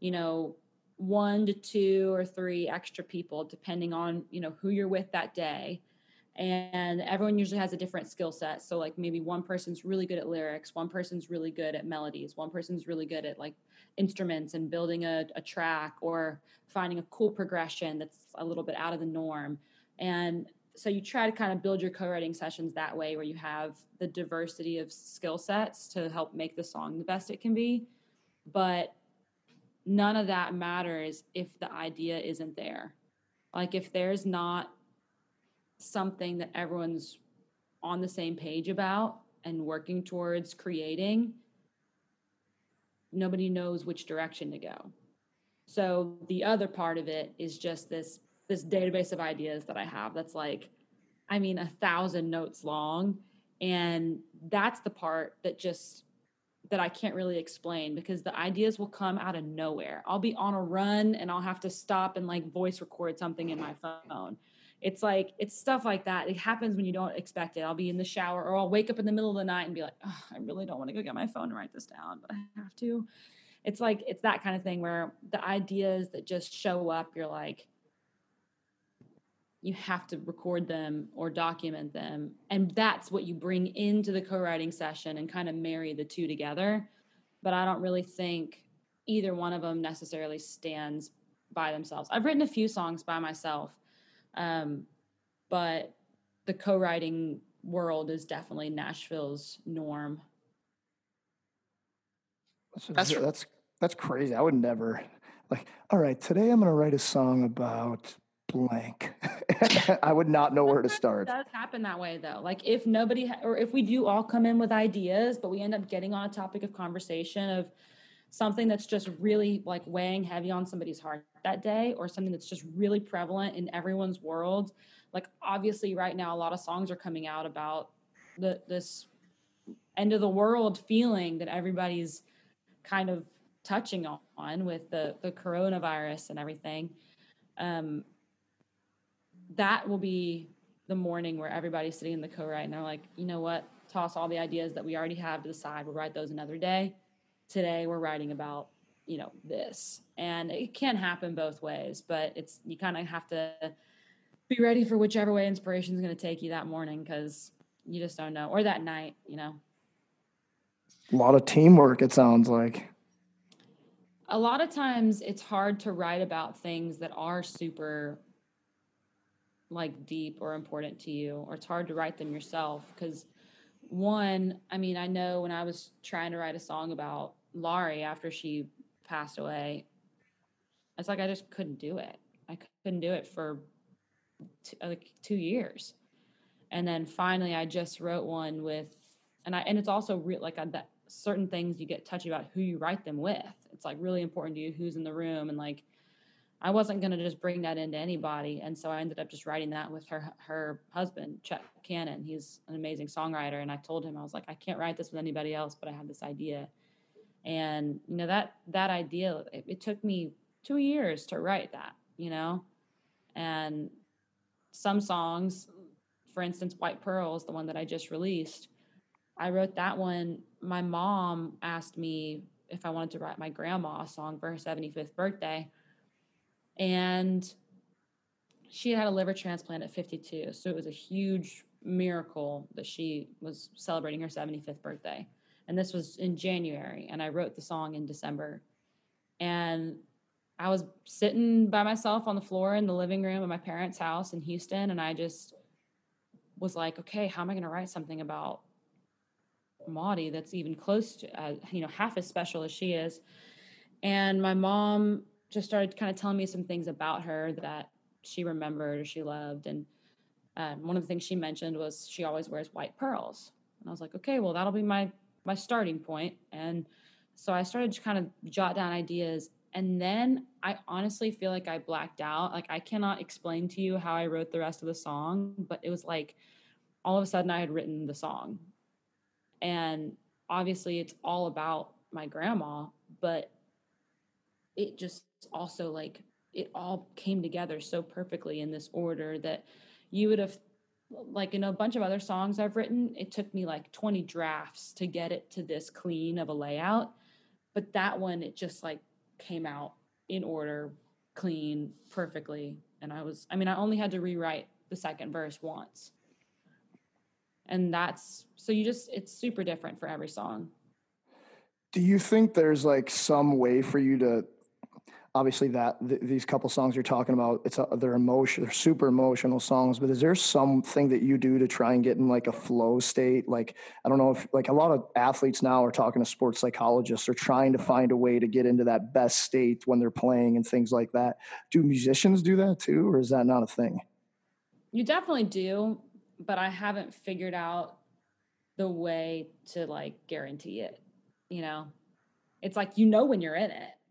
1 to 2 or 3 extra people, depending on, who you're with that day. And everyone usually has a different skill set. So like maybe one person's really good at lyrics, one person's really good at melodies, one person's really good at like instruments and building a track or finding a cool progression that's a little bit out of the norm. And so you try to kind of build your co-writing sessions that way, where you have the diversity of skill sets to help make the song the best it can be. But none of that matters if the idea isn't there. Like, if there's not something that everyone's on the same page about and working towards creating, nobody knows which direction to go. So the other part of it is just this database of ideas that I have that's like, 1,000 notes long. And that's the part that I can't really explain, because the ideas will come out of nowhere. I'll be on a run and I'll have to stop and like voice record something in my phone. It's like, it's stuff like that. It happens when you don't expect it. I'll be in the shower, or I'll wake up in the middle of the night and be like, oh, I really don't want to go get my phone and write this down, but I have to. It's like, it's that kind of thing where the ideas that just show up, you're like, you have to record them or document them. And that's what you bring into the co-writing session and kind of marry the two together. But I don't really think either one of them necessarily stands by themselves. I've written a few songs by myself, but the co-writing world is definitely Nashville's norm. That's crazy. I would never, like, all right, today I'm going to write a song about blank. I would not know where to start. It does happen that way though. Like if nobody or if we do all come in with ideas, but we end up getting on a topic of conversation of something that's just really like weighing heavy on somebody's heart that day, or something that's just really prevalent in everyone's world. Like obviously right now a lot of songs are coming out about this end of the world feeling that everybody's kind of touching on with the coronavirus and everything. That will be the morning where everybody's sitting in the co-write and they're like, you know what, toss all the ideas that we already have to the side. We'll write those another day. Today we're writing about, this. And it can happen both ways, but you kind of have to be ready for whichever way inspiration is going to take you that morning, because you just don't know. Or that night, A lot of teamwork, it sounds like. A lot of times it's hard to write about things that are super like deep or important to you, or it's hard to write them yourself. Because I know when I was trying to write a song about Laurie after she passed away, it's like I just couldn't do it. I couldn't do it for 2 years. And then finally I just wrote one with, and it's also real, like that certain things you get touchy about who you write them with. It's like really important to you who's in the room, and like I wasn't going to just bring that into anybody. And so I ended up just writing that with her husband, Chet Cannon. He's an amazing songwriter. And I told him, I was like, I can't write this with anybody else, but I have this idea. And, that idea, it took me 2 years to write that, and some songs, for instance, White Pearls, the one that I just released, I wrote that one. My mom asked me if I wanted to write my grandma a song for her 75th birthday. And she had a liver transplant at 52. So it was a huge miracle that she was celebrating her 75th birthday. And this was in January. And I wrote the song in December. And I was sitting by myself on the floor in the living room of my parents' house in Houston. And I just was like, okay, how am I going to write something about Maudie that's even close to, half as special as she is? And my mom just started kind of telling me some things about her that she remembered or she loved. And one of the things she mentioned was she always wears white pearls. And I was like, okay, well, that'll be my starting point. And so I started to kind of jot down ideas. And then I honestly feel like I blacked out. Like I cannot explain to you how I wrote the rest of the song, but it was like all of a sudden I had written the song. And obviously it's all about my grandma, but it just also like it all came together so perfectly in this order that you would have, like in a bunch of other songs I've written, it took me like 20 drafts to get it to this clean of a layout. But that one, it just like came out in order, clean, perfectly. And I only had to rewrite the second verse once. And it's super different for every song. Do you think there's like some way for you to, obviously these couple songs you're talking about, they're super emotional songs, but is there something that you do to try and get in like a flow state? Like, I don't know if like a lot of athletes now are talking to sports psychologists or trying to find a way to get into that best state when they're playing and things like that. Do musicians do that too, or is that not a thing? You definitely do, but I haven't figured out the way to like guarantee it. It's like, when you're in it.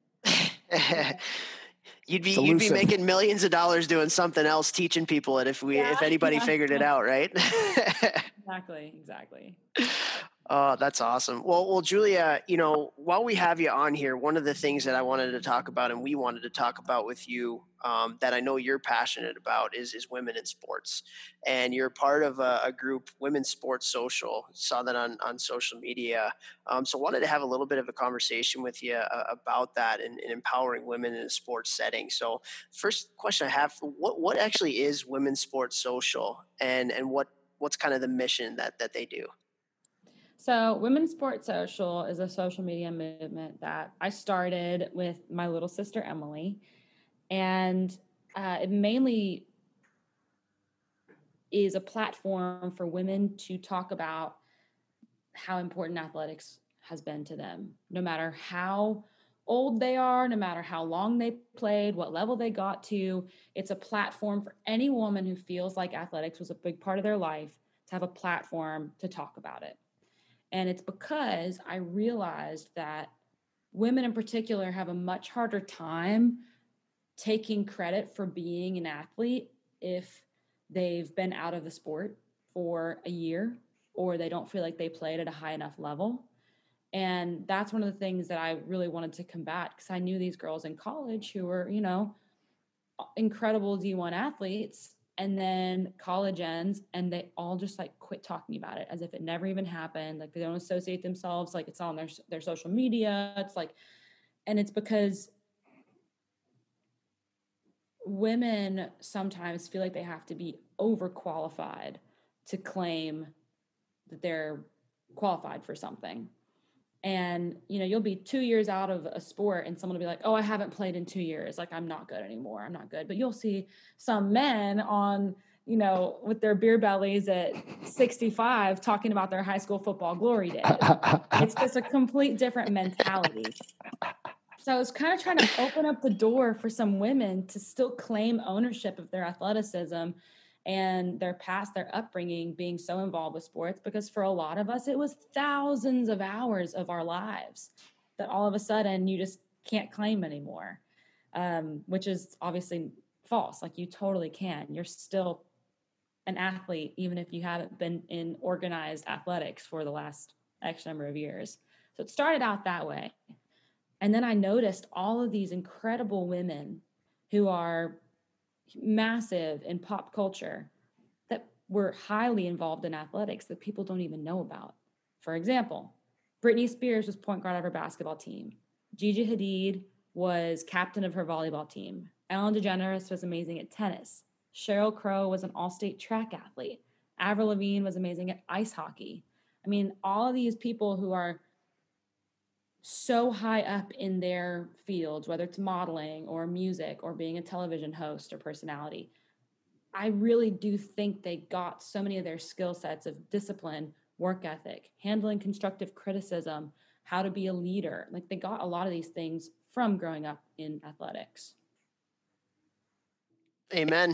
You'd be making millions of dollars doing something else, teaching people it if anybody figured it out, right? Exactly. Oh, that's awesome. Well, Julia, while we have you on here, one of the things that I wanted to talk about and we wanted to talk about with you, that I know you're passionate about is women in sports. And you're part of a group, Women's Sports Social. Saw that on social media. So wanted to have a little bit of a conversation with you about that and empowering women in a sports setting. So first question I have, what actually is Women's Sports Social, and what's kind of the mission that they do? So, Women's Sports Social is a social media movement that I started with my little sister, Emily. And it mainly is a platform for women to talk about how important athletics has been to them, no matter how old they are, no matter how long they played, what level they got to. It's a platform for any woman who feels like athletics was a big part of their life to have a platform to talk about it. And it's because I realized that women in particular have a much harder time taking credit for being an athlete if they've been out of the sport for a year or they don't feel like they played at a high enough level. And that's one of the things that I really wanted to combat, because I knew these girls in college who were, incredible D1 athletes, and then college ends and they all just like quit talking about it as if it never even happened. Like they don't associate themselves, like it's on their social media. It's like, and it's because women sometimes feel like they have to be overqualified to claim that they're qualified for something. And you'll be 2 years out of a sport and someone will be like, oh, I haven't played in 2 years, like I'm not good anymore, I'm not good. But you'll see some men on with their beer bellies at 65 talking about their high school football glory days. It's just a complete different mentality. So I was kind of trying to open up the door for some women to still claim ownership of their athleticism and their past, their upbringing, being so involved with sports, because for a lot of us, it was thousands of hours of our lives that all of a sudden you just can't claim anymore, which is obviously false. Like you totally can. You're still an athlete, even if you haven't been in organized athletics for the last X number of years. So it started out that way. And then I noticed all of these incredible women who are massive in pop culture that were highly involved in athletics that people don't even know about. For example, Britney Spears was point guard of her basketball team. Gigi Hadid was captain of her volleyball team. Ellen DeGeneres was amazing at tennis. Sheryl Crow was an all-state track athlete. Avril Lavigne was amazing at ice hockey. I mean, all of these people who are so high up in their fields, whether it's modeling or music or being a television host or personality, I really do think they got so many of their skill sets of discipline, work ethic, handling constructive criticism, how to be a leader. Like they got a lot of these things from growing up in athletics. Amen.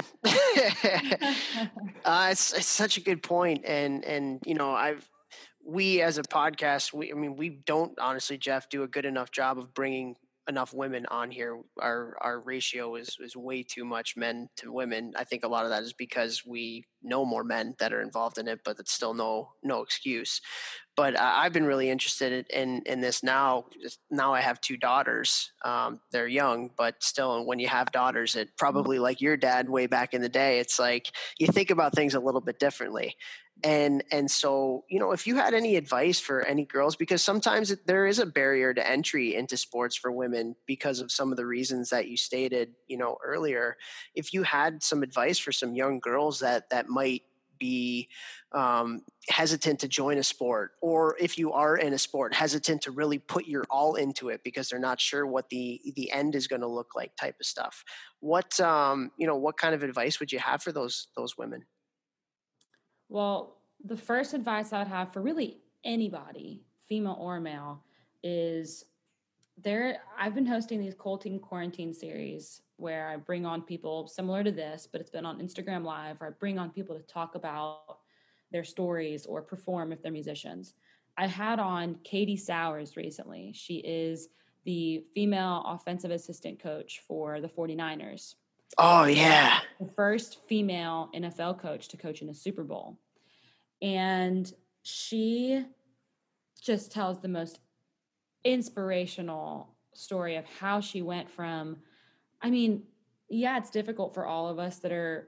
It's such a good point. And we as a podcast, we don't honestly, Jeff, do a good enough job of bringing enough women on here. Our ratio is way too much men to women. I think a lot of that is because we know more men that are involved in it, but it's still no excuse. But I've been really interested in this now. Now I have two daughters. They're young, but still, when you have daughters, it probably like your dad way back in the day, it's like you think about things a little bit differently. And so, if you had any advice for any girls, because sometimes there is a barrier to entry into sports for women because of some of the reasons that you stated, earlier. If you had some advice for some young girls that might be hesitant to join a sport, or if you are in a sport, hesitant to really put your all into it because they're not sure what the end is going to look like, type of stuff. What kind of advice would you have for those women? Well, the first advice I would have for really anybody, female or male, is I've been hosting these Colting Quarantine series where I bring on people similar to this, but it's been on Instagram Live, where I bring on people to talk about their stories or perform if they're musicians. I had on Katie Sowers recently. She is the female offensive assistant coach for the 49ers. Oh, yeah. The first female NFL coach to coach in a Super Bowl. And she just tells the most inspirational story of how she went from, I mean, yeah, it's difficult for all of us that are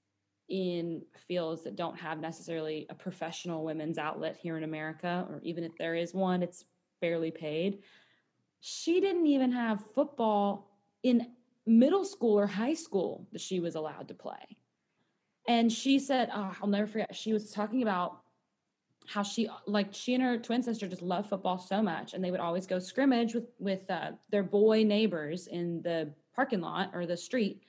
in fields that don't have necessarily a professional women's outlet here in America, or even if there is one, it's barely paid. She didn't even have football in middle school or high school that she was allowed to play. And she said, oh, I'll never forget, she was talking about how she and her twin sister just love football so much, and they would always go scrimmage with their boy neighbors in the parking lot or the street.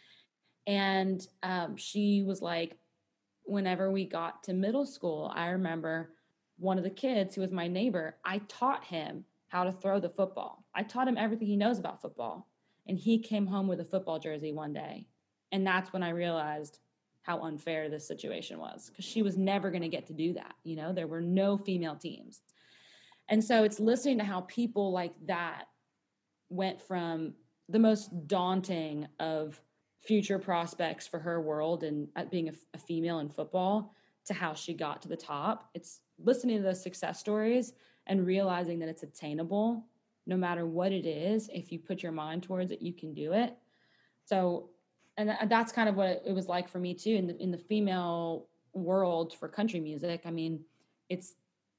And she was like, whenever we got to middle school, I remember one of the kids who was my neighbor, I taught him how to throw the football. I taught him everything he knows about football, and he came home with a football jersey one day. And that's when I realized how unfair this situation was, because she was never going to get to do that. You know, there were no female teams. And so it's listening to how people like that went from the most daunting of future prospects for her world and being a female in football to how she got to the top. It's listening to those success stories and realizing that it's attainable no matter what it is. If you put your mind towards it, you can do it. So, and that's kind of what it was like for me too in the female world for country music. I mean, it's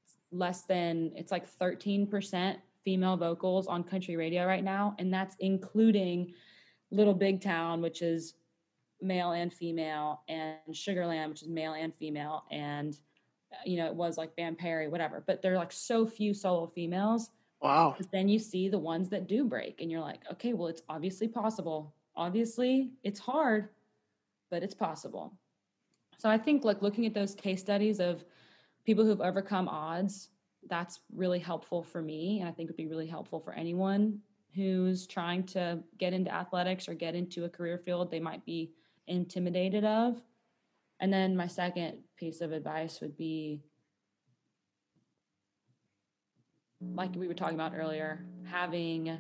like 13% female vocals on country radio right now. And that's including Little Big Town, which is male and female, and Sugarland, which is male and female. And, it was like Van Perry, whatever, but there are like so few solo females. Wow. But then you see the ones that do break and you're like, okay, well, it's obviously possible. Obviously it's hard, but it's possible. So I think like looking at those case studies of people who've overcome odds, that's really helpful for me. And I think would be really helpful for anyone who's trying to get into athletics or get into a career field they might be intimidated of. And then my second piece of advice would be, like we were talking about earlier, having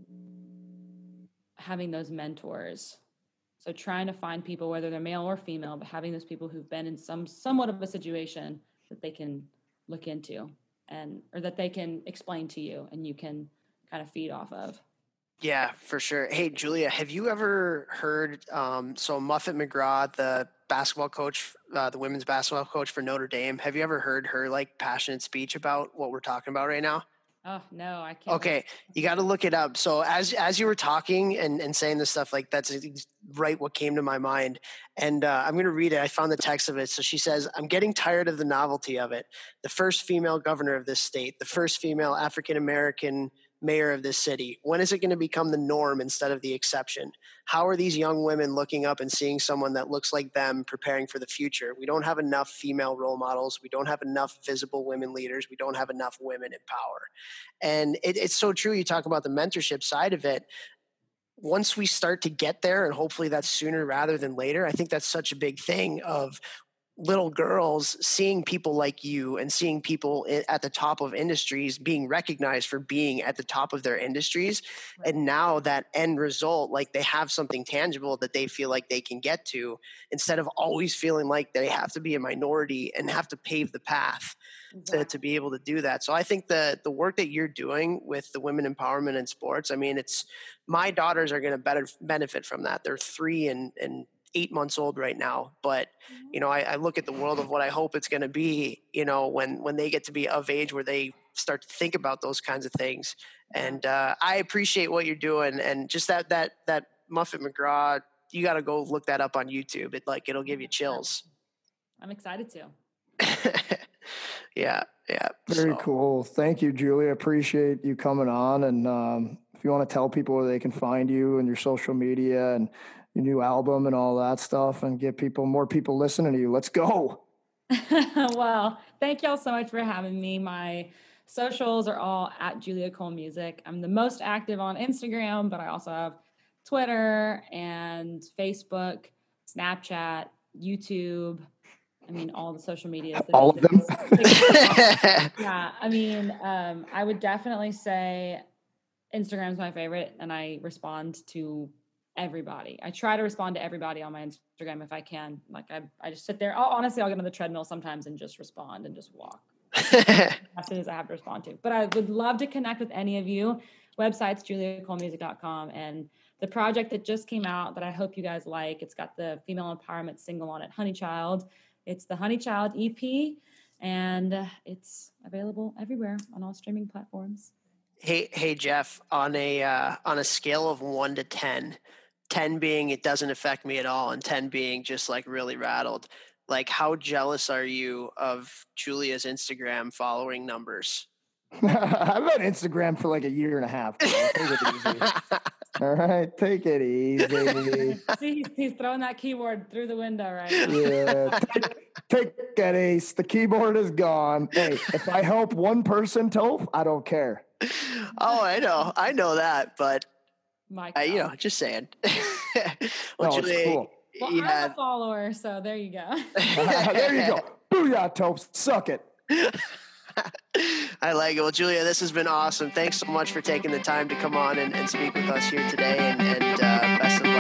those mentors. So trying to find people, whether they're male or female, but having those people who've been in somewhat of a situation that they can look into or that they can explain to you and you can kind of feed off of. Yeah, for sure. Hey, Julia, have you ever heard, so Muffet McGraw, the basketball coach, the women's basketball coach for Notre Dame, have you ever heard her like passionate speech about what we're talking about right now? Oh, no, I can't. Okay, you got to look it up. So as you were talking and saying this stuff, like that's right what came to my mind. And I'm going to read it. I found the text of it. So she says, I'm getting tired of the novelty of it. The first female governor of this state, the first female African-American mayor of this city. When is it going to become the norm instead of the exception? How are these young women looking up and seeing someone that looks like them preparing for the future? We don't have enough female role models. We don't have enough visible women leaders. We don't have enough women in power. And it's so true. You talk about the mentorship side of it. Once we start to get there, and hopefully that's sooner rather than later, I think that's such a big thing of little girls seeing people like you and seeing people at the top of industries being recognized for being at the top of their industries. Right. And now that end result, like they have something tangible that they feel like they can get to, instead of always feeling like they have to be a minority and have to pave the path to be able to do that. So I think the work that you're doing with the women empowerment in sports, I mean, my daughters are going to benefit from that. They're 3 and 8 months old right now, but I look at the world of what I hope it's going to be, when they get to be of age where they start to think about those kinds of things. And I appreciate what you're doing, and just that Muffet McGraw, you got to go look that up on YouTube. It'll give you chills. I'm excited to. Yeah. Very cool. Thank you, Julia. Appreciate you coming on. And if you want to tell people where they can find you and your social media and your new album and all that stuff, and get more people listening to you, let's go. Well, thank y'all so much for having me. My socials are all at Julia Cole Music. I'm the most active on Instagram, but I also have Twitter and Facebook, Snapchat, YouTube. I mean, all the social media. All of them. Yeah. I mean, I would definitely say Instagram is my favorite, and I respond to everybody. I try to respond to everybody on my Instagram if I can. Like I just sit there. Honestly, I'll get on the treadmill sometimes and just respond and just walk. as soon as I have to respond to. But I would love to connect with any of you. Website's juliacolemusic.com, and the project that just came out that I hope you guys like, it's got the female empowerment single on it, Honeychild. It's the Honeychild EP, and it's available everywhere on all streaming platforms. Hey Jeff, on a scale of 1 to 10, 10 being it doesn't affect me at all, and 10 being just like really rattled, like how jealous are you of Julia's Instagram following numbers? I've had Instagram for like a year and a half. Take it easy. All right, take it easy. See, he's throwing that keyboard through the window right now. Yeah, take it, Ace. The keyboard is gone. Hey, if I help one person, Toph, I don't care. Oh, I know that, but just saying. Well, Julia, cool. Well, I'm a follower, so there you go. There you go. Booyah, Toph. Suck it. I like it. Well, Julia, this has been awesome. Thanks so much for taking the time to come on and speak with us here today, and best of luck.